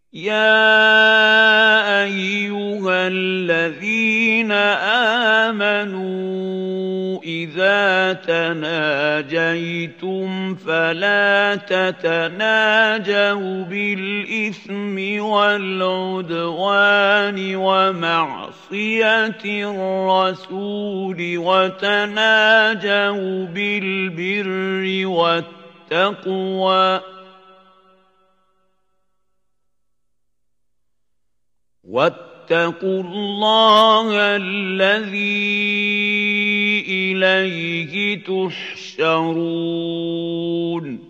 يَا أَيُّهَا الَّذِينَ آمَنُوا إِذَا تَنَاجَيْتُمْ فَلَا تَتَنَاجَوْا بِالْإِثْمِ وَالْعُدْوَانِ وَمَعْصِيَتِ الرَّسُولِ وَتَنَاجَوْا بِالْبِرِّ وَالتَّقْوَىٰ وَاتَّقُوا اللَّهَ الَّذِي إِلَيْهِ تُحْشَرُونَ